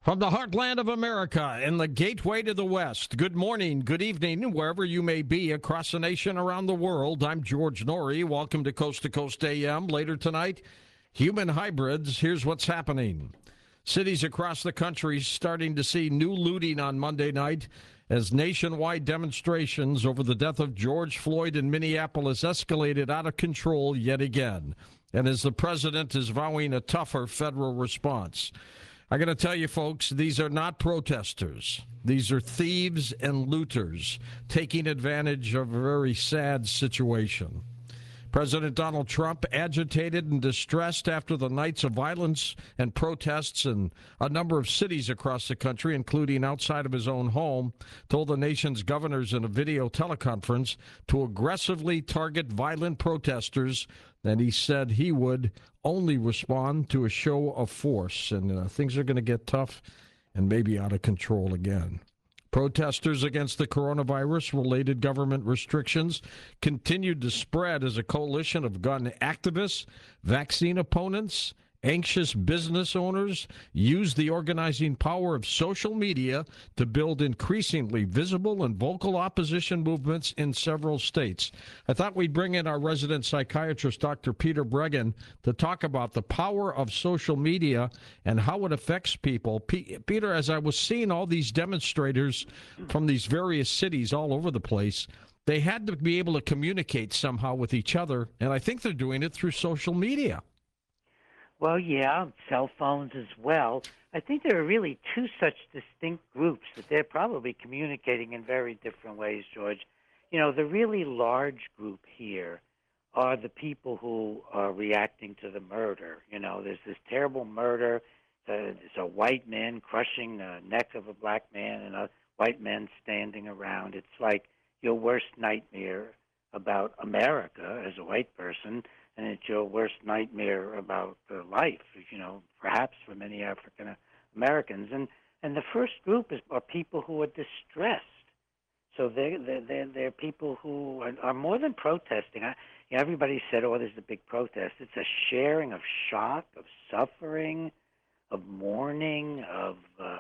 From the heartland of America and the gateway to the West, good morning, good evening, wherever you may be across the nation, around the world. I'm George Noory. Welcome to Coast AM. Later tonight, human hybrids. Here's what's happening. Cities across the country starting to see new looting on Monday night as nationwide demonstrations over the death of George Floyd in Minneapolis escalated out of control yet again, and as the president is vowing a tougher federal response. I got to tell you, folks, these are not protesters. These are thieves and looters taking advantage of a very sad situation. President Donald Trump, agitated and distressed after the nights of violence and protests in a number of cities across the country, including outside of his own home, told the nation's governors in a video teleconference to aggressively target violent protesters, and he said he would only respond to a show of force. And things are going to get tough and maybe out of control again. Protesters against the coronavirus-related government restrictions continued to spread as a coalition of gun activists, vaccine opponents, anxious business owners used the organizing power of social media to build increasingly visible and vocal opposition movements in several states. I thought we'd bring in our resident psychiatrist, Dr. Peter Breggin, to talk about the power of social media and how it affects people. Peter, as I was seeing all these demonstrators from these various cities all over the place, they had to be able to communicate somehow with each other, and I think they're doing it through social media. Well, yeah, cell phones as well. I think there are really two such distinct groups that they're probably communicating in very different ways, George. You know, the really large group here are the people who are reacting to the murder. You know, there's this terrible murder. There's a white man crushing the neck of a black man and a white man standing around. It's like your worst nightmare about America as a white person, and it's your worst nightmare about life, you know, perhaps for many African Americans. And the first group are people who are distressed. So they're people who are more than protesting. Everybody said, oh, there's a big protest. It's a sharing of shock, of suffering, of mourning, of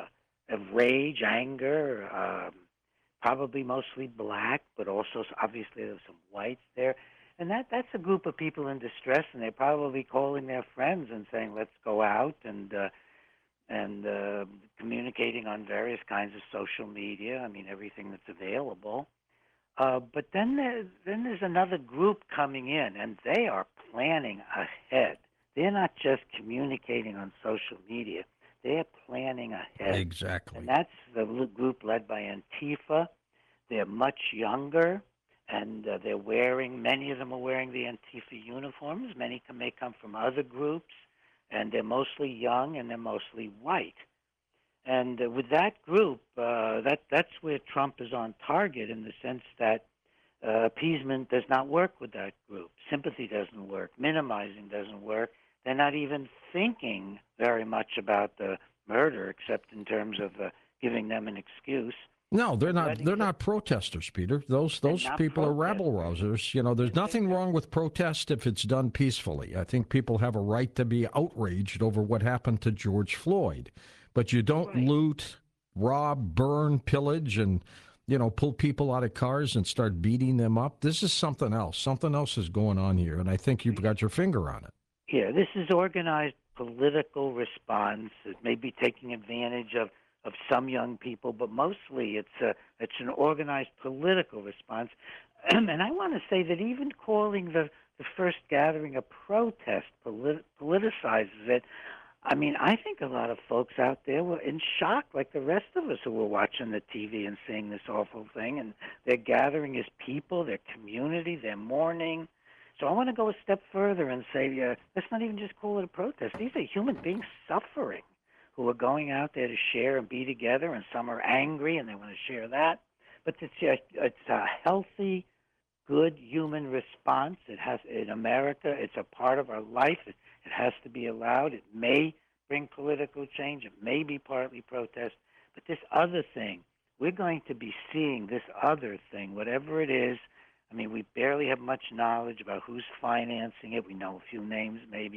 rage, anger, probably mostly black, but also obviously there's some whites there. And that's a group of people in distress, and they're probably calling their friends and saying, let's go out and communicating on various kinds of social media. I mean, everything that's available. But then there's another group coming in, and they are planning ahead. They're not just communicating on social media. They're planning ahead. Exactly. And that's the group led by Antifa. They're much younger. And many of them are wearing the Antifa uniforms. Many may come from other groups, and they're mostly young and they're mostly white. And with that group, that's where Trump is on target in the sense that appeasement does not work with that group. Sympathy doesn't work. Minimizing doesn't work. They're not even thinking very much about the murder, except in terms of giving them an excuse. No, they're not. They're not protesters, Peter. Those people are rabble rousers. You know, there's nothing wrong with protest if it's done peacefully. I think people have a right to be outraged over what happened to George Floyd, but you don't loot, rob, burn, pillage, and pull people out of cars and start beating them up. This is something else. Something else is going on here, and I think you've got your finger on it. Yeah, this is organized political response. It may be taking advantage of some young people, but mostly it's an organized political response. And I want to say that even calling the first gathering a protest politicizes it. I mean, I think a lot of folks out there were in shock, like the rest of us who were watching the TV and seeing this awful thing. And they're gathering as people, their community, they're mourning. So I want to go a step further and say, let's not even just call it a protest. These are human beings suffering, who are going out there to share and be together, and some are angry and they want to share that. But it's a healthy, good human response. It has in America. It's a part of our life. It has to be allowed. It may bring political change. It may be partly protest. But this other thing, we're going to be seeing this other thing, whatever it is. I mean, we barely have much knowledge about who's financing it. We know a few names maybe,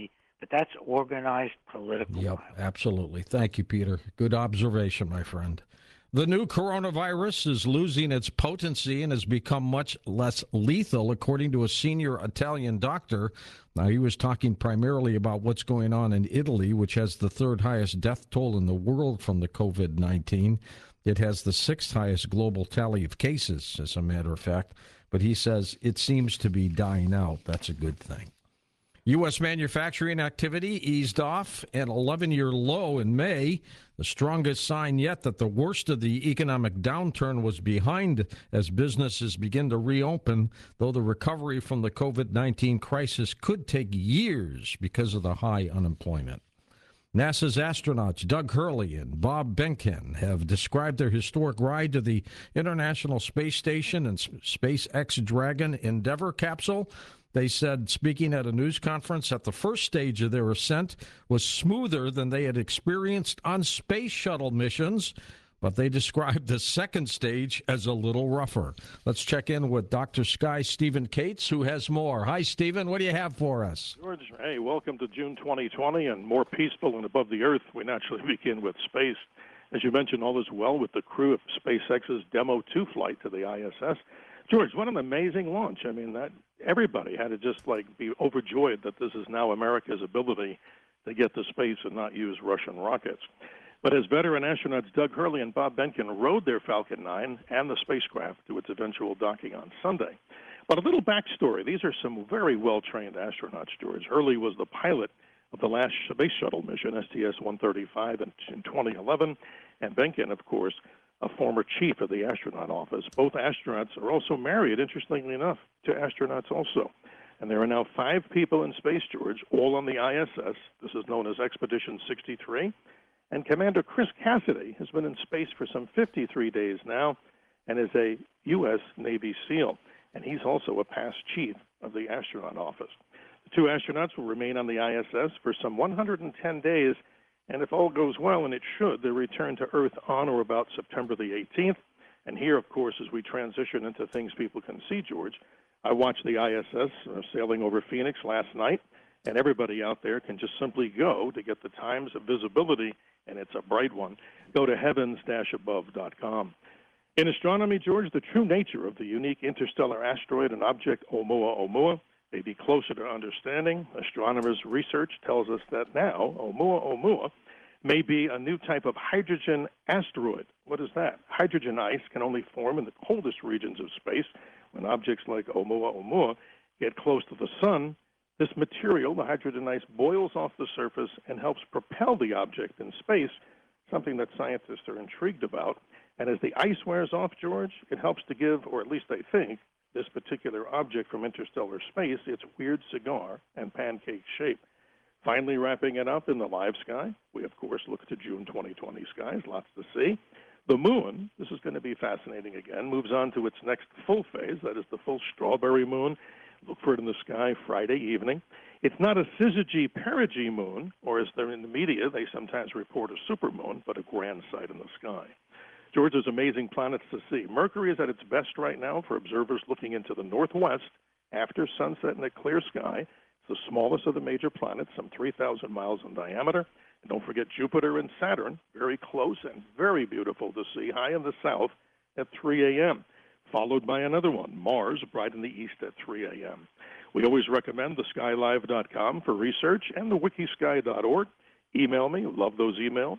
but that's organized political Yep, violence. absolutely. Thank you, Peter. Good observation, my friend. The new coronavirus is losing its potency and has become much less lethal, according to a senior Italian doctor. Now, he was talking primarily about what's going on in Italy, which has the third highest death toll in the world from the COVID-19. It has the sixth highest global tally of cases, as a matter of fact. But he says it seems to be dying out. That's a good thing. U.S. manufacturing activity eased off an 11-year low in May, the strongest sign yet that the worst of the economic downturn was behind as businesses begin to reopen, though the recovery from the COVID-19 crisis could take years because of the high unemployment. NASA's astronauts Doug Hurley and Bob Behnken have described their historic ride to the International Space Station and SpaceX Dragon Endeavour capsule. They said, speaking at a news conference, that the first stage of their ascent was smoother than they had experienced on space shuttle missions, but they described the second stage as a little rougher. Let's check in with Dr. Sky Stephen Cates, who has more. Hi, Stephen. What do you have for us? George, hey, welcome to June 2020, and more peaceful and above the Earth, we naturally begin with space. As you mentioned, all is well with the crew of SpaceX's Demo 2 flight to the ISS. George, what an amazing launch. I mean, that everybody had to just be overjoyed that this is now America's ability to get to space and not use Russian rockets. But as veteran astronauts Doug Hurley and Bob Behnken rode their Falcon 9 and the spacecraft to its eventual docking on Sunday. But a little backstory. These are some very well-trained astronauts, George. Hurley was the pilot of the last space shuttle mission, STS-135, in 2011, and Behnken, of course, a former chief of the astronaut office. Both astronauts are also married, interestingly enough, to astronauts also. And there are now 5 people in space, George, all on the ISS. This is known as Expedition 63. And Commander Chris Cassidy has been in space for some 53 days now and is a U.S. Navy SEAL. And he's also a past chief of the astronaut office. The 2 astronauts will remain on the ISS for some 110 days. And if all goes well, and it should, they return to Earth on or about September the 18th. And here, of course, as we transition into things people can see, George, I watched the ISS sailing over Phoenix last night, and everybody out there can just simply go to get the times of visibility, and it's a bright one. Go to heavens-above.com. In astronomy, George, the true nature of the unique interstellar asteroid and object Oumuamua may be closer to understanding. Astronomers' research tells us that now Oumuamua may be a new type of hydrogen asteroid. What is that? Hydrogen ice can only form in the coldest regions of space. When objects like Oumuamua get close to the sun, this material, the hydrogen ice, boils off the surface and helps propel the object in space, something that scientists are intrigued about. And as the ice wears off, George, it helps to give, or at least they think, this particular object from interstellar space its weird cigar and pancake shape. Finally wrapping it up in the live sky, we of course look to June 2020 skies, lots to see. The moon, this is going to be fascinating again, moves on to its next full phase, that is the full strawberry moon. Look for it in the sky Friday evening. It's not a syzygy-perigee moon, or as they're in the media, they sometimes report a supermoon, but a grand sight in the sky. George, there's amazing planets to see. Mercury is at its best right now for observers looking into the northwest after sunset in a clear sky. It's the smallest of the major planets, some 3,000 miles in diameter. And don't forget Jupiter and Saturn, very close and very beautiful to see, high in the south at 3 a.m., followed by another one, Mars, bright in the east at 3 a.m. We always recommend theskylive.com for research and the wikisky.org. Email me, love those emails,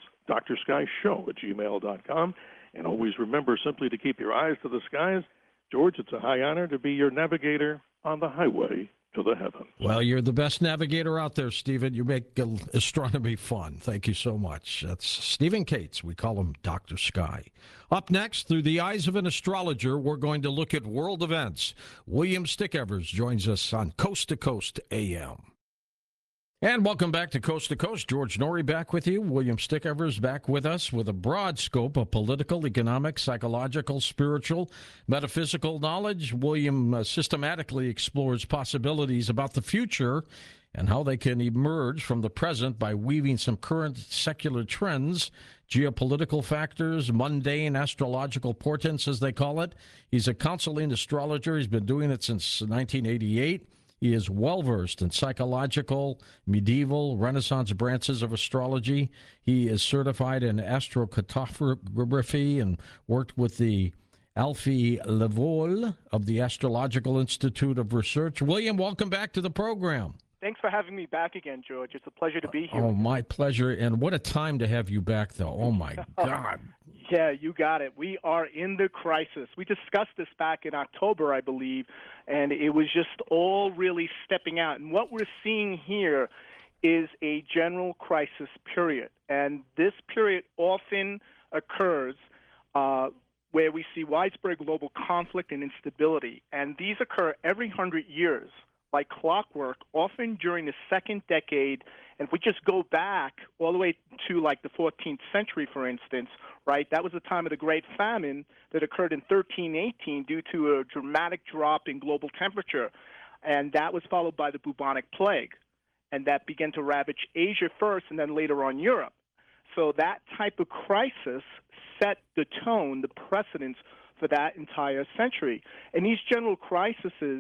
drskyshow@gmail.com. And always remember simply to keep your eyes to the skies. George, it's a high honor to be your navigator on the highway to the heavens. Well, you're the best navigator out there, Stephen. You make astronomy fun. Thank you so much. That's Stephen Cates. We call him Dr. Sky. Up next, through the eyes of an astrologer, we're going to look at world events. William Stickevers joins us on Coast to Coast AM. And welcome back to Coast. George Norrie back with you. William Stickevers back with us with a broad scope of political, economic, psychological, spiritual, metaphysical knowledge. William systematically explores possibilities about the future and how they can emerge from the present by weaving some current secular trends, geopolitical factors, mundane astrological portents, as they call it. He's a counseling astrologer. He's been doing it since 1988. He is well versed in psychological, medieval, Renaissance branches of astrology. He is certified in astrocartography and worked with the Alfie Lavoie of the Astrological Institute of Research. William, welcome back to the program. Thanks for having me back again, George. It's a pleasure to be here. Oh, my pleasure. And what a time to have you back, though. Oh, my God. Yeah, you got it. We are in the crisis. We discussed this back in October, I believe, and it was just all really stepping out. And what we're seeing here is a general crisis period. And this period often occurs where we see widespread global conflict and instability. And these occur every 100 years. Like clockwork, often during the second decade, and if we just go back all the way to like the 14th century, for instance, right, that was the time of the Great Famine that occurred in 1318 due to a dramatic drop in global temperature, and that was followed by the bubonic plague, and that began to ravage Asia first and then later on Europe. So that type of crisis set the tone, the precedence for that entire century. And these general crises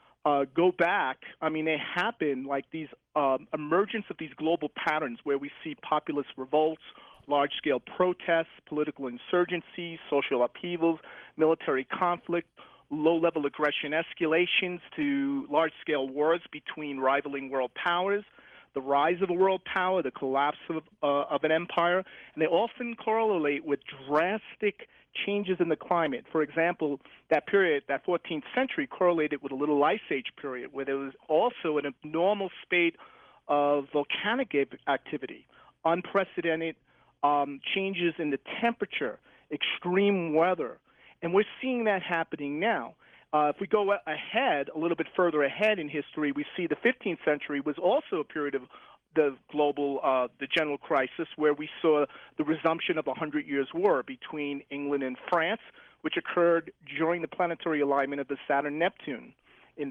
go back, I mean, they happen like these emergence of these global patterns where we see populist revolts, large-scale protests, political insurgencies, social upheavals, military conflict, low-level aggression escalations to large-scale wars between rivaling world powers, the rise of a world power, the collapse of an empire, and they often correlate with drastic changes in the climate. For example, that period, that 14th century, correlated with a little ice age period where there was also an abnormal spate of volcanic activity, unprecedented changes in the temperature, extreme weather. And we're seeing that happening now. If we go ahead, a little bit further ahead in history, we see the 15th century was also a period of the global, the general crisis, where we saw the resumption of a 100 Years' War between England and France, which occurred during the planetary alignment of the Saturn-Neptune in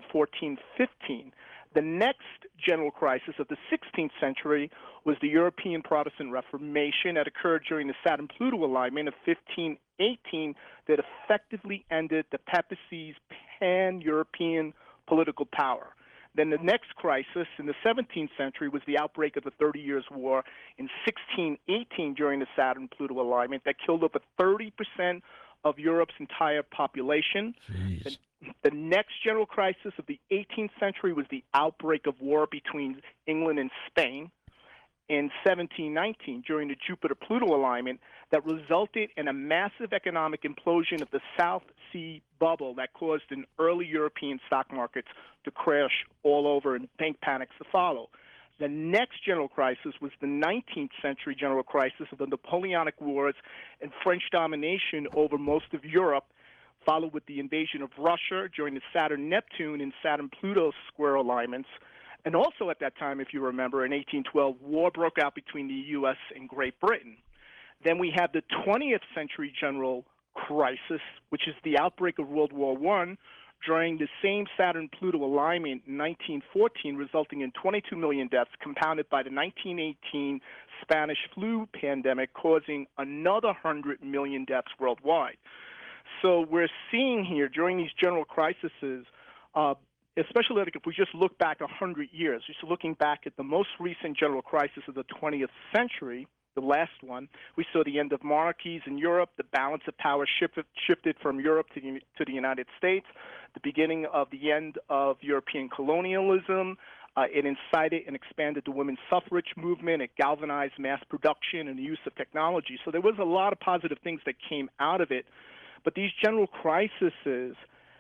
1415. The next general crisis of the 16th century was the European Protestant Reformation that occurred during the Saturn-Pluto alignment of 1518 that effectively ended the papacy's pan-European political power. Then the next crisis in the 17th century was the outbreak of the 30 Years' War in 1618 during the Saturn-Pluto alignment that killed over 30% of Europe's entire population. The next general crisis of the 18th century was the outbreak of war between England and Spain in 1719 during the Jupiter-Pluto alignment that resulted in a massive economic implosion of the South Sea bubble that caused an early European stock markets to crash all over and bank panics to follow. The next general crisis was the 19th century general crisis of the Napoleonic Wars and French domination over most of Europe, followed with the invasion of Russia during the Saturn-Neptune and Saturn-Pluto square alignments. And also at that time, if you remember, in 1812, war broke out between the U.S. and Great Britain. Then we have the 20th century general crisis, which is the outbreak of World War I during the same Saturn-Pluto alignment in 1914, resulting in 22 million deaths, compounded by the 1918 Spanish flu pandemic, causing another 100 million deaths worldwide. So we're seeing here during these general crises, especially like if we just look back 100 years, just looking back at the most recent general crisis of the 20th century, the last one, we saw the end of monarchies in Europe, the balance of power shifted from Europe to the United States, the beginning of the end of European colonialism. It incited and expanded the women's suffrage movement. It galvanized mass production and the use of technology. So there was a lot of positive things that came out of it. But these general crises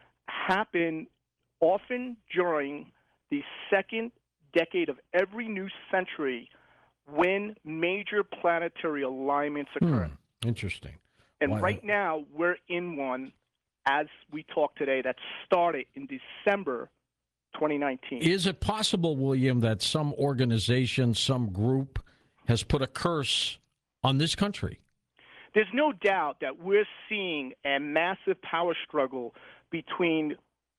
happen often during the second decade of every new century when major planetary alignments occur. Interesting. And right now, we're in one, as we talk today, that started in December 2019. Is it possible, William, that some organization, some group has put a curse on this country? There's no doubt that we're seeing a massive power struggle between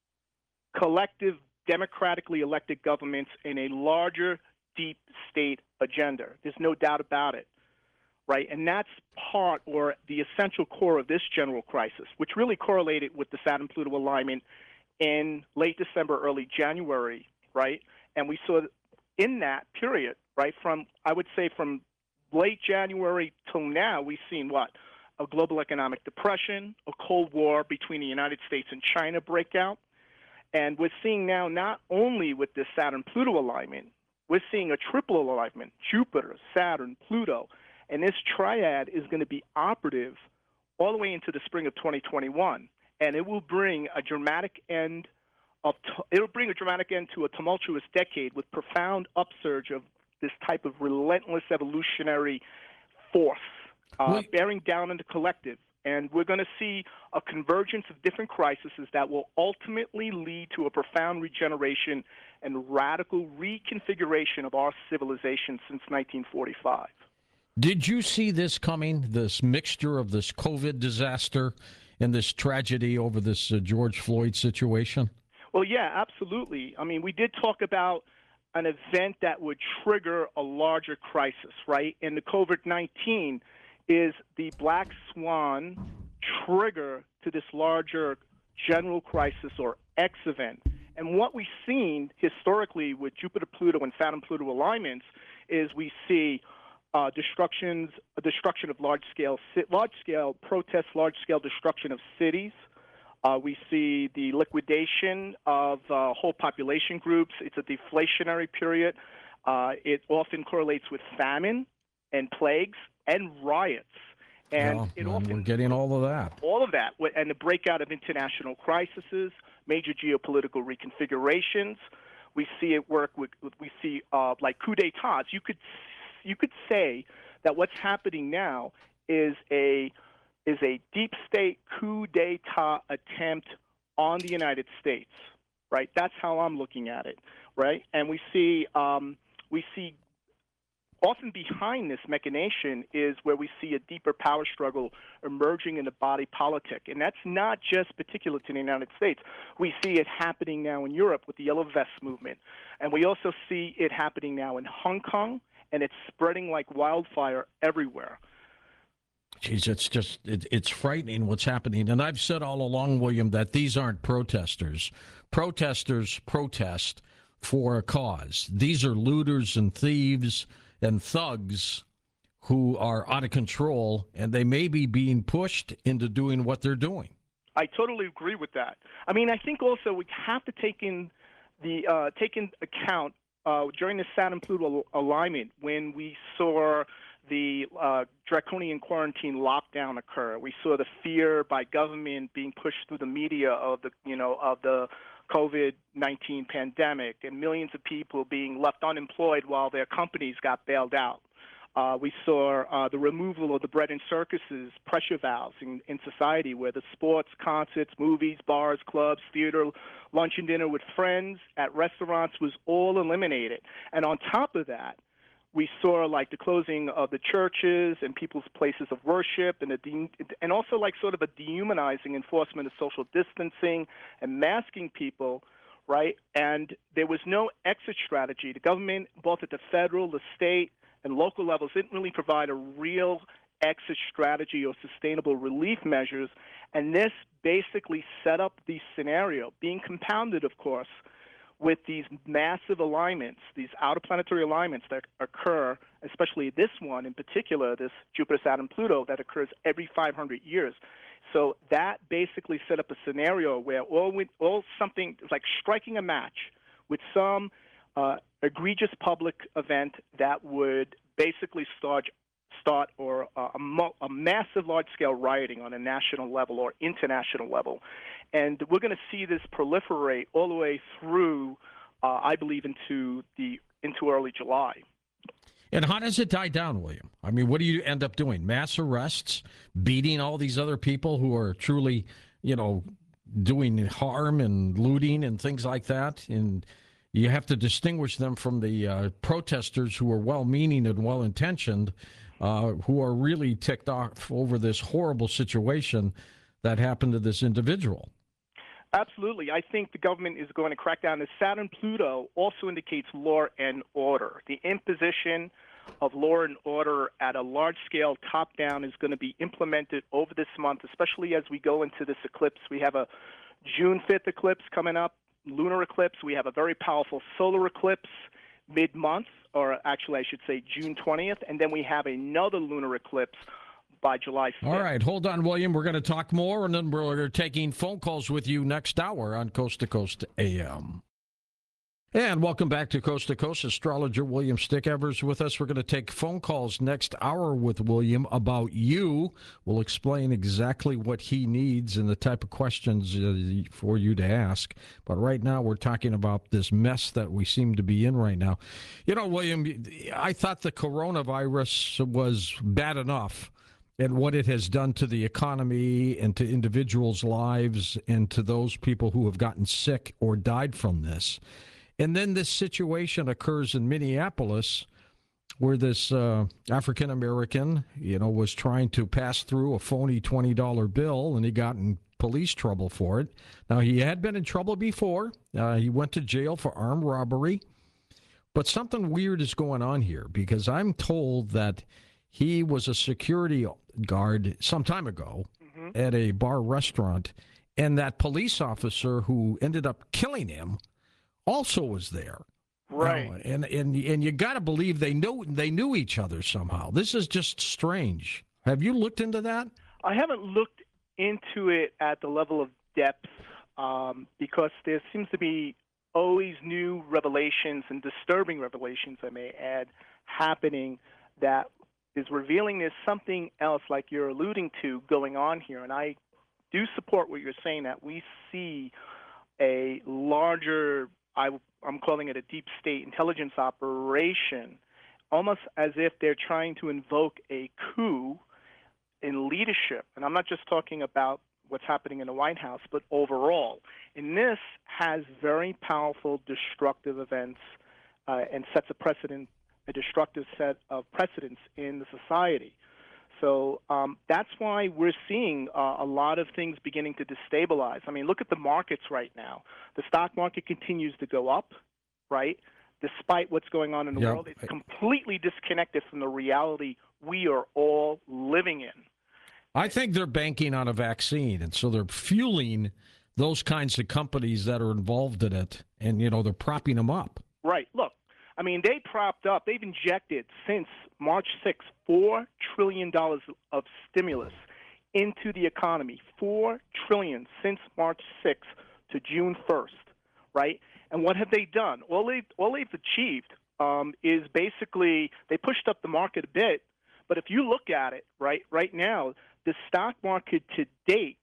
collective democratically elected governments and a larger deep state agenda. There's no doubt about it, right? And that's part or the essential core of this general crisis, which really correlated with the Saturn-Pluto alignment in late December, early January right? And we saw in that period, right, I would say from late January till now, we've seen what? A global economic depression, a Cold War between the United States and China break out. And we're seeing now not only with this Saturn-Pluto alignment, we're seeing a triple alignment, Jupiter, Saturn, Pluto. And this triad is going to be operative all the way into the spring of 2021. And it will bring a dramatic end to a tumultuous decade with profound upsurge of this type of relentless evolutionary force bearing down on the collective. And we're going to see a convergence of different crises that will ultimately lead to a profound regeneration and radical reconfiguration of our civilization since 1945. Did you see this coming, this mixture of this COVID disaster and this tragedy over this George Floyd situation? Well, yeah, absolutely. I mean, we did talk about an event that would trigger a larger crisis, right? And the COVID-19 is the black swan trigger to this larger general crisis or X event. And what we've seen historically with Jupiter-Pluto and Saturn-Pluto alignments is we see destruction of large-scale protests, large-scale destruction of cities. We see the liquidation of whole population groups. It's a deflationary period. It often correlates with famine and plagues and riots. And we're getting all of that. All of that, and the breakout of international crises, major geopolitical reconfigurations. We see it work with. We see like coup d'états. You could say that what's happening now is a deep state coup d'état attempt on the United States, right? That's how I'm looking at it, right? And we see often behind this machination is where we see a deeper power struggle emerging in the body politic. And that's not just particular to the United States. We see it happening now in Europe with the Yellow Vest movement. And we also see it happening now in Hong Kong, and it's spreading like wildfire everywhere. Geez, it's frightening what's happening. And I've said all along, William, that these aren't protesters. Protesters protest for a cause. These are looters and thieves and thugs who are out of control, and they may be being pushed into doing what they're doing. I totally agree with that. I mean, I think also we have to take in account during the Saturn-Pluto alignment when we saw the draconian quarantine lockdown occur. We saw the fear by government being pushed through the media of the COVID-19 pandemic, and millions of people being left unemployed while their companies got bailed out. We saw the removal of the bread and circuses pressure valves in society, where the sports, concerts, movies, bars, clubs, theater, lunch and dinner with friends at restaurants was all eliminated. And on top of that, we saw like the closing of the churches and people's places of worship, and also like sort of a dehumanizing enforcement of social distancing and masking people, right? And there was no exit strategy. The government, both at the federal, the state, and local levels, didn't really provide a real exit strategy or sustainable relief measures. And this basically set up the scenario, being compounded, of course, with these massive alignments, these outer planetary alignments that occur, especially this one in particular, this Jupiter-Saturn-Pluto, that occurs every 500 years. So that basically set up a scenario where something like striking a match with some egregious public event that would basically start a massive large-scale rioting on a national level or international level. And we're going to see this proliferate all the way through, I believe, into early July. And how does it die down, William? I mean, what do you end up doing? Mass arrests, beating all these other people who are truly, doing harm and looting and things like that? And you have to distinguish them from the protesters who are well-meaning and well-intentioned, who are really ticked off over this horrible situation that happened to this individual. Absolutely. I think the government is going to crack down. The Saturn-Pluto also indicates law and order. The imposition of law and order at a large scale top-down is going to be implemented over this month, especially as we go into this eclipse. We have a June 5th eclipse coming up lunar eclipse. We have a very powerful solar eclipse mid-month, or actually I should say June 20th, and then we have another lunar eclipse by July 5th. All right, hold on, William. We're going to talk more, and then we're taking phone calls with you next hour on Coast to Coast AM. And welcome back to Coast. Astrologer William Stickevers with us. We're going to take phone calls next hour with William about you. We'll explain exactly what he needs and the type of questions for you to ask. But right now we're talking about this mess that we seem to be in right now. You know, William, I thought the coronavirus was bad enough and what it has done to the economy and to individuals' lives and to those people who have gotten sick or died from this. And then this situation occurs in Minneapolis where this African-American, was trying to pass through a phony $20 bill, and he got in police trouble for it. Now, he had been in trouble before. He went to jail for armed robbery. But something weird is going on here because I'm told that he was a security guard some time ago at a bar restaurant, and that police officer who ended up killing him also was there. Right. And you got to believe they knew each other somehow. This is just strange. Have you looked into that? I haven't looked into it at the level of depth because there seems to be always new revelations and disturbing revelations, I may add, happening that is revealing there's something else like you're alluding to going on here. And I do support what you're saying, that we see a larger, I'm calling it a deep state intelligence operation, almost as if they're trying to invoke a coup in leadership. And I'm not just talking about what's happening in the White House, but overall. And this has very powerful destructive events and sets a destructive set of precedents in the society. So that's why we're seeing a lot of things beginning to destabilize. I mean, look at the markets right now. The stock market continues to go up, right? Despite what's going on in the world, it's completely disconnected from the reality we are all living in. I think they're banking on a vaccine, and so they're fueling those kinds of companies that are involved in it, and, they're propping them up. Right. Look, I mean, they've injected since March 6th, $4 trillion of stimulus into the economy, $4 trillion since March 6th to June 1st, right? And what have they done? All they've achieved is basically they pushed up the market a bit, but if you look at it, right now, the stock market to date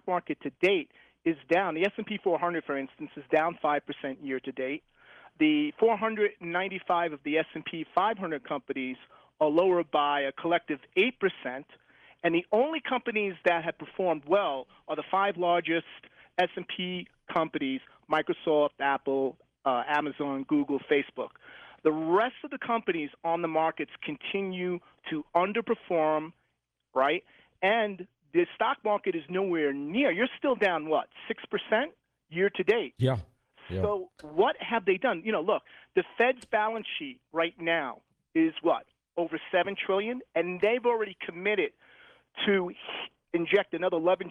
is down. The S&P 400, for instance, is down 5% year to date. The 495 of the S&P 500 companies are lower by a collective 8%, and the only companies that have performed well are the 5 largest S&P companies: Microsoft, Apple, Amazon, Google, Facebook. The rest of the companies on the markets continue to underperform, right? And the stock market is nowhere near. You're still down, 6% year to date? Yeah. So what have they done? Look, the Fed's balance sheet right now is over $7 trillion, and they've already committed to inject another another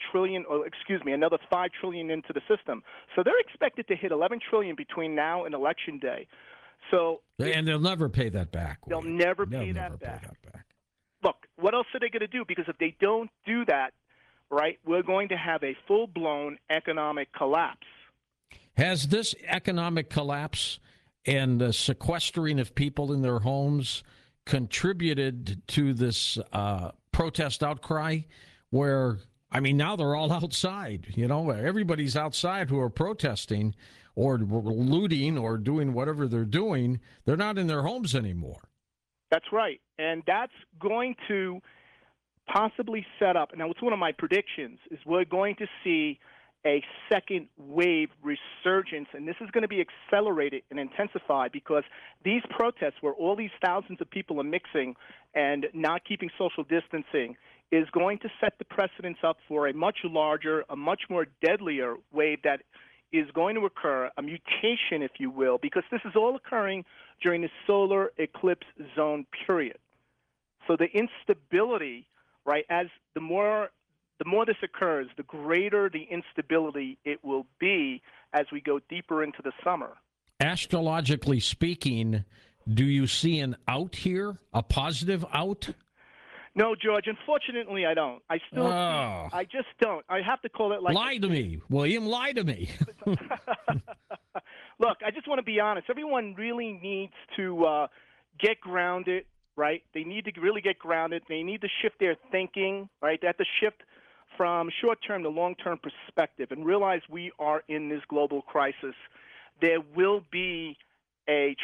$5 trillion into the system. So they're expected to hit $11 trillion between now and Election Day. And they'll never pay that back. They'll never pay that back. Look, what else are they going to do? Because if they don't do that, right, we're going to have a full-blown economic collapse. Has this economic collapse and the sequestering of people in their homes contributed to this protest outcry where, now they're all outside, everybody's outside who are protesting or looting or doing whatever they're doing. They're not in their homes anymore. That's right. And that's going to possibly set up, now it's one of my predictions, is we're going to see a second wave resurgence, and this is going to be accelerated and intensified because these protests where all these thousands of people are mixing and not keeping social distancing is going to set the precedents up for a much larger, a much more deadlier wave that is going to occur, a mutation, if you will, because this is all occurring during the solar eclipse zone period. So the instability, right, as the more this occurs, the greater the instability it will be as we go deeper into the summer. Astrologically speaking, do you see an out here, a positive out? No, George, unfortunately, I don't. I still I just don't. I have to call it like... Lie to me, William, lie to me. Look, I just want to be honest. Everyone really needs to get grounded, right? They need to really get grounded. They need to shift their thinking, right? They have to shift from short-term to long-term perspective and realize we are in this global crisis. There will be a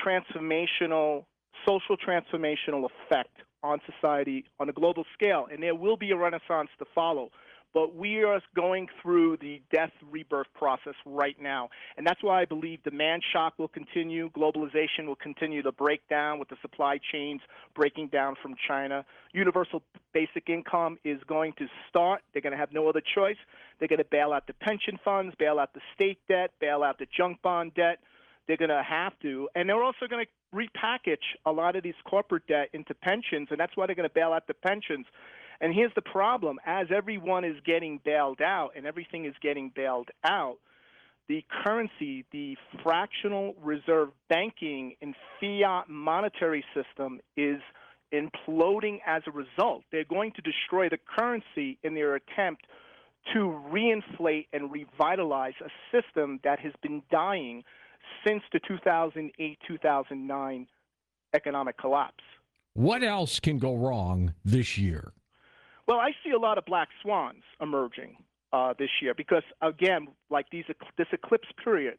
social transformational effect on society on a global scale, and there will be a renaissance to follow. But we are going through the death rebirth process right now. And that's why I believe demand shock will continue. Globalization will continue to break down with the supply chains breaking down from China. Universal basic income is going to start. They're going to have no other choice. They're going to bail out the pension funds, bail out the state debt, bail out the junk bond debt. They're going to have to. And they're also going to repackage a lot of these corporate debt into pensions, and that's why they're going to bail out the pensions. And here's the problem. As everyone is getting bailed out and everything is getting bailed out, the currency, the fractional reserve banking and fiat monetary system is imploding as a result. They're going to destroy the currency in their attempt to reinflate and revitalize a system that has been dying since the 2008-2009 economic collapse. What else can go wrong this year? Well, I see a lot of black swans emerging this year because, again, like this eclipse period,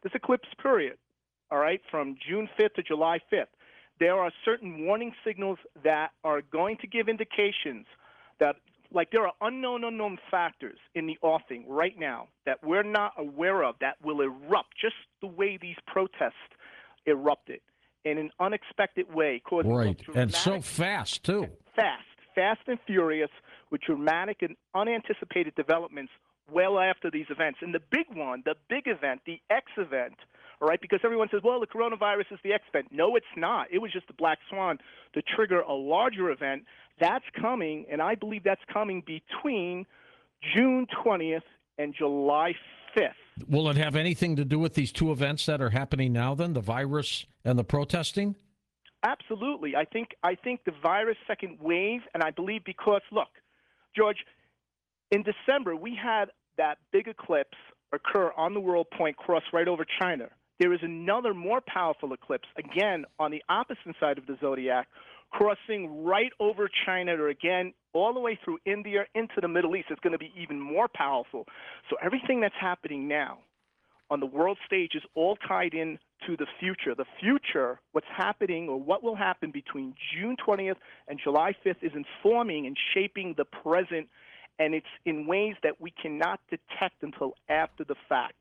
all right, from June 5th to July 5th, there are certain warning signals that are going to give indications that, like, there are unknown factors in the offing right now that we're not aware of that will erupt just the way these protests erupted in an unexpected way. Right, and so fast, too. Fast and furious, with dramatic and unanticipated developments well after these events. And the big one, the big event, the X event, all right, because everyone says, well, the coronavirus is the X event. No, it's not. It was just the black swan to trigger a larger event. That's coming, and I believe that's coming between June 20th and July 5th. Will it have anything to do with these two events that are happening now, then, the virus and the protesting? Absolutely. I think the virus second wave, and I believe because, look, George, in December, we had that big eclipse occur on the world point, cross right over China. There is another more powerful eclipse, again, on the opposite side of the zodiac, crossing right over China, or again, all the way through India into the Middle East. It's going to be even more powerful. So everything that's happening now on the world stage is all tied in to the future. The future, what's happening or what will happen between June 20th and July 5th is informing and shaping the present, and it's in ways that we cannot detect until after the fact.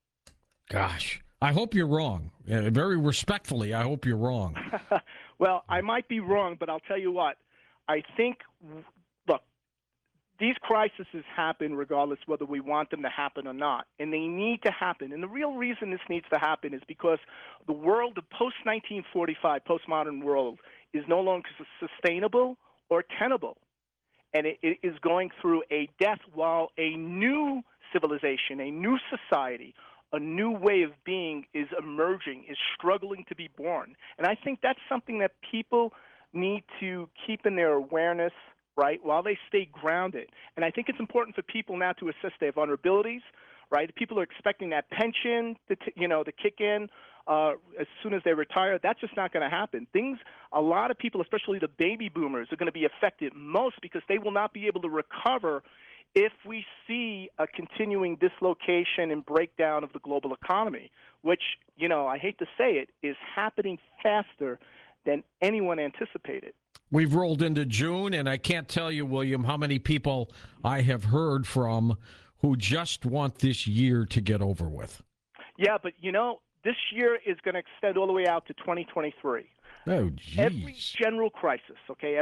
Gosh, I hope you're wrong. Very respectfully, I hope you're wrong. Well, I might be wrong, but I'll tell you what. I think, look, these crises happen regardless whether we want them to happen or not, and they need to happen. And the real reason this needs to happen is because the world, the post-1945 postmodern world, is no longer sustainable or tenable, and it is going through a death while a new civilization, a new society, a new way of being is emerging, is struggling to be born. And I think that's something that people need to keep in their awareness, right, while they stay grounded. And I think it's important for people now to assess their vulnerabilities, right? People are expecting that pension to kick in as soon as they retire. That's just not going to happen. A lot of people, especially the baby boomers, are going to be affected most because they will not be able to recover if we see a continuing dislocation and breakdown of the global economy, which, I hate to say it, is happening faster than anyone anticipated. We've rolled into June, and I can't tell you, William, how many people I have heard from who just want this year to get over with. Yeah, but, this year is going to extend all the way out to 2023. Oh, geez. Every general crisis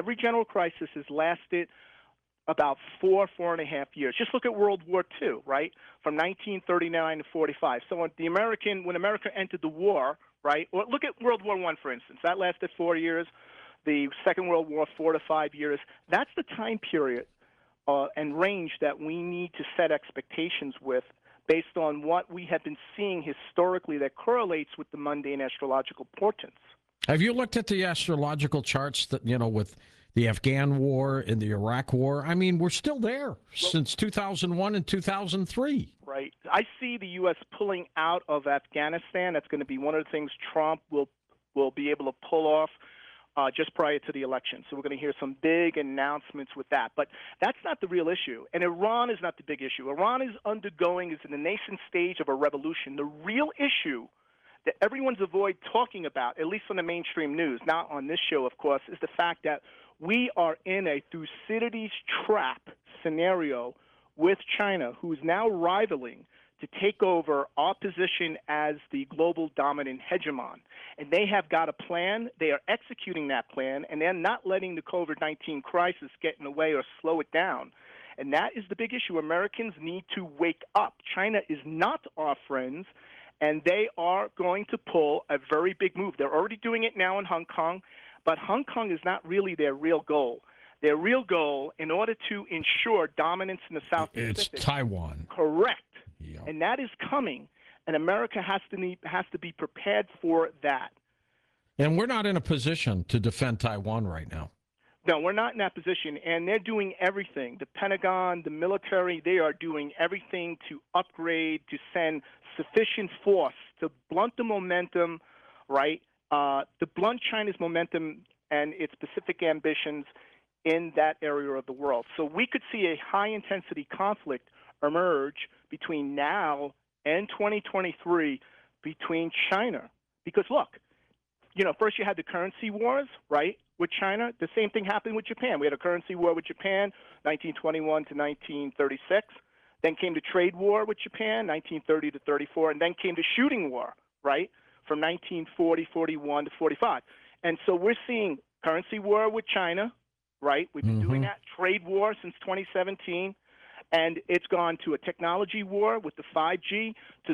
has lasted about 4.5 years. Just look at World War II, right, from 1939 to 45. So when America entered the war, right, or look at World War I, for instance. That lasted 4 years. The Second World War, 4 to 5 years. That's the time period and range that we need to set expectations with based on what we have been seeing historically that correlates with the mundane astrological portents. Have you looked at the astrological charts that, with the Afghan war and the Iraq war? I mean, we're still there since 2001 and 2003. Right. I see the U.S. pulling out of Afghanistan. That's going to be one of the things Trump will be able to pull off just prior to the election. So we're going to hear some big announcements with that. But that's not the real issue. And Iran is not the big issue. Iran is in the nascent stage of a revolution. The real issue that everyone's avoid talking about, at least on the mainstream news, not on this show, of course, is the fact that we are in a Thucydides trap scenario with China, who's now rivaling to take over our position as the global dominant hegemon. And they have got a plan. They are executing that plan, and they're not letting the COVID-19 crisis get in the way or slow it down. And that is the big issue. Americans need to wake up. China is not our friends, and they are going to pull a very big move. They're already doing it now in Hong Kong, but Hong Kong is not really their real goal. Their real goal, in order to ensure dominance in the South Pacific, it's Taiwan. Correct. Yeah. And that is coming, and America has to be prepared for that. And we're not in a position to defend Taiwan right now. No, we're not in that position, and they're doing everything. The Pentagon, the military, they are doing everything to upgrade, to send sufficient force to blunt the momentum, right? To blunt China's momentum and its specific ambitions in that area of the world. So we could see a high-intensity conflict emerge between now and 2023 between China. Because, look, first you had the currency wars, right, with China. The same thing happened with Japan. We had a currency war with Japan, 1921 to 1936. Then came the trade war with Japan, 1930 to 34. And then came the shooting war, right, from 1940, 41 to 45. And so we're seeing currency war with China, right? We've been doing that. Trade war since 2017. And it's gone to a technology war with the 5G to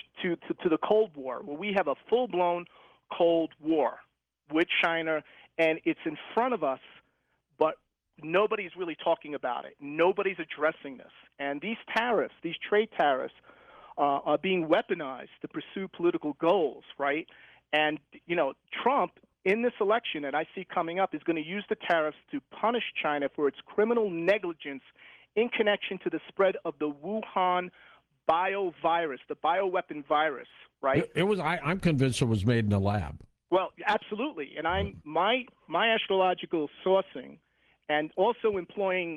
the Cold War, where we have a full-blown Cold War with China, and it's in front of us, but nobody's really talking about it. Nobody's addressing this. And these tariffs, these trade tariffs, are being weaponized to pursue political goals, right? And, Trump, in this election that I see coming up, is going to use the tariffs to punish China for its criminal negligence in connection to the spread of the Wuhan biovirus, the bioweapon virus, right? I'm convinced it was made in a lab. Well, absolutely. And my astrological sourcing and also employing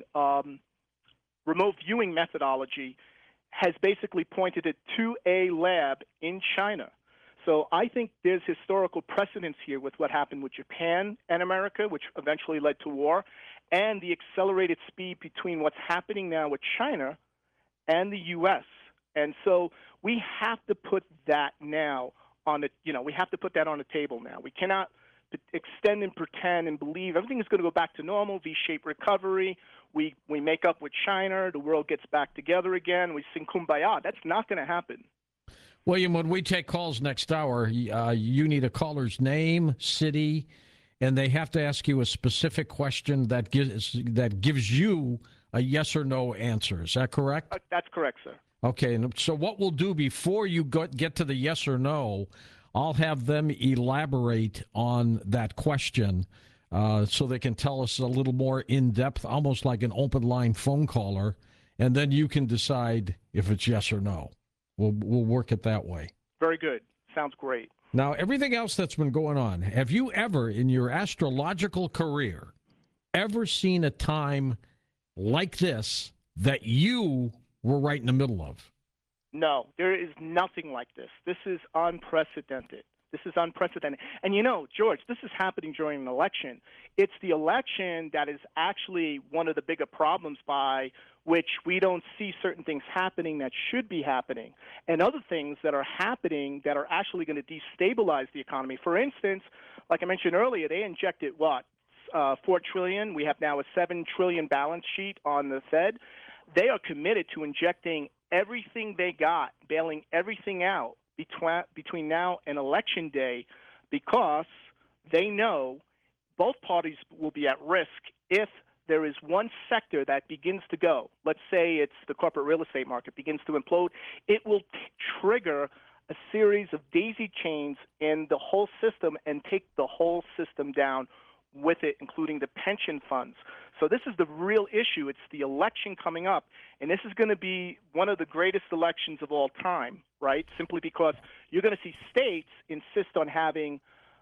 remote viewing methodology has basically pointed it to a lab in China. So I think there's historical precedence here with what happened with Japan and America, which eventually led to war, and the accelerated speed between what's happening now with China and the U.S. And so we have to put that now on the, we have to put that on the table now. We cannot extend and pretend and believe everything is going to go back to normal, V-shaped recovery. We make up with China, the world gets back together again, we sing Kumbaya. That's not going to happen. William, when we take calls next hour, you need a caller's name, city, and they have to ask you a specific question that gives you a yes or no answer. Is that correct? That's correct, sir. Okay, and so what we'll do before you get to the yes or no, I'll have them elaborate on that question so they can tell us a little more in depth, almost like an open line phone caller, and then you can decide if it's yes or no. We'll work it that way. Very good. Sounds great. Now, everything else that's been going on, have you ever, in your astrological career, ever seen a time like this that you were right in the middle of? No, there is nothing like this. This is unprecedented. This is unprecedented. And George, this is happening during an election. It's the election that is actually one of the bigger problems by which we don't see certain things happening that should be happening, and other things that are happening that are actually going to destabilize the economy. For instance, like I mentioned earlier, they injected what? $4 trillion. We have now a $7 trillion balance sheet on the Fed. They are committed to injecting everything they got, bailing everything out between now and Election Day, because they know both parties will be at risk if there is one sector that begins to go, let's say it's the corporate real estate market begins to implode, it will trigger a series of daisy chains in the whole system and take the whole system down with it, including the pension funds. So this is the real issue. It's the election coming up, and this is going to be one of the greatest elections of all time, right? Simply because you're going to see states insist on having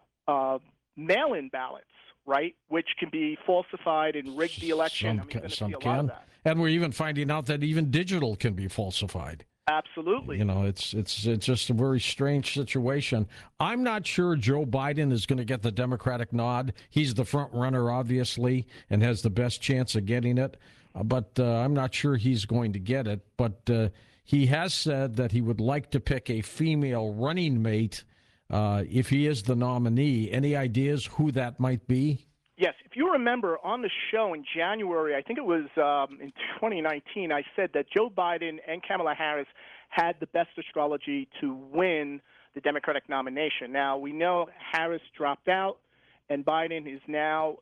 mail-in ballots, right, which can be falsified and rig the election. Some can. And we're even finding out that even digital can be falsified. Absolutely. You know, it's just a very strange situation. I'm not sure Joe Biden is going to get the Democratic nod. He's the front runner, obviously, and has the best chance of getting it. But I'm not sure he's going to get it. But he has said that he would like to pick a female running mate if he is the nominee. Any ideas who that might be? Yes. If you remember on the show in January, I think it was in 2019, I said that Joe Biden and Kamala Harris had the best astrology to win the Democratic nomination. Now, we know Harris dropped out, and Biden is now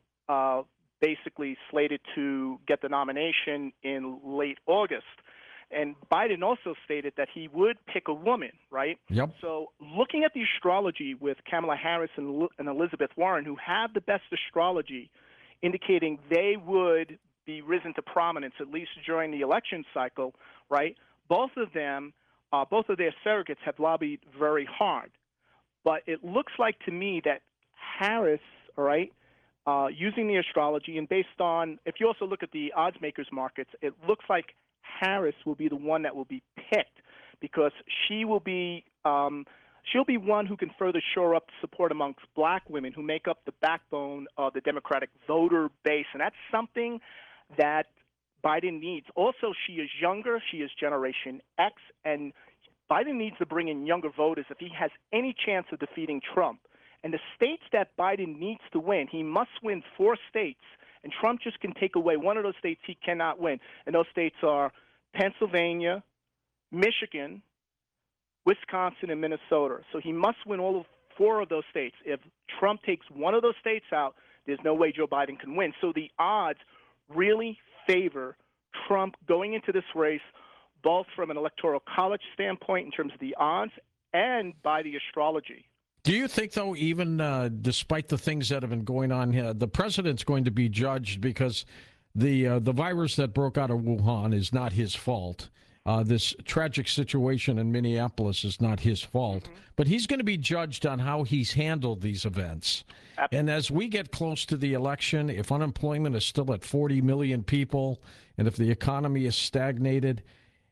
basically slated to get the nomination in late August. And Biden also stated that he would pick a woman, right? Yep. So looking at the astrology with Kamala Harris and Elizabeth Warren, who have the best astrology, indicating they would be risen to prominence, at least during the election cycle, right? Both of them, both of their surrogates have lobbied very hard. But it looks like to me that Harris, all right, using the astrology and based on, if you also look at the odds makers markets, it looks like Harris will be the one that will be picked because she will be she'll be one who can further shore up support amongst black women who make up the backbone of the Democratic voter base, and that's something that Biden needs. Also, she is younger, she is Generation X, and Biden needs to bring in younger voters if he has any chance of defeating Trump. And the states that Biden needs to win, he must win 4 states. And Trump just can take away one of those states he cannot win. And those states are Pennsylvania, Michigan, Wisconsin, and Minnesota. So he must win all 4 of those states. If Trump takes one of those states out, there's no way Joe Biden can win. So the odds really favor Trump going into this race, both from an electoral college standpoint in terms of the odds and by the astrology. Do you think, though, even despite the things that have been going on here, the president's going to be judged because the virus that broke out of Wuhan is not his fault? This tragic situation in Minneapolis is not his fault. Mm-hmm. But he's going to be judged on how he's handled these events. Absolutely. And as we get close to the election, if unemployment is still at 40 million people and if the economy is stagnated,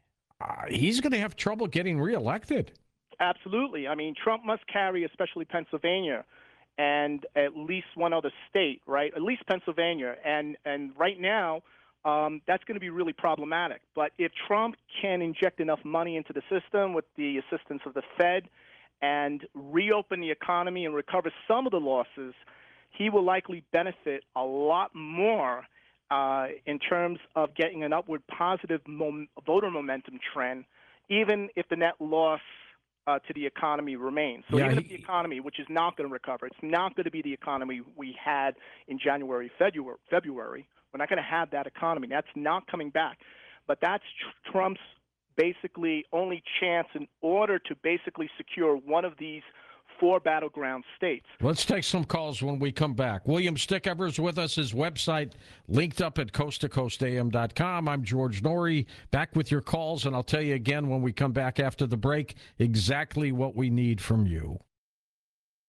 he's going to have trouble getting reelected. Absolutely. I mean, Trump must carry, especially Pennsylvania, and at least one other state, right? At least Pennsylvania. And right now, that's going to be really problematic. But if Trump can inject enough money into the system with the assistance of the Fed and reopen the economy and recover some of the losses, he will likely benefit a lot more in terms of getting an upward positive voter momentum trend, even if the net loss to the economy remains. So even if the economy, which is not going to recover, it's not going to be the economy we had in January, February. We're not going to have that economy. That's not coming back. But that's Trump's basically only chance in order to basically secure one of these 4 battleground states. Let's take some calls when we come back. William Stickever's with us. His website linked up at coasttocoastam.com. I'm George Noory, back with your calls, and I'll tell you again when we come back after the break exactly what we need from you.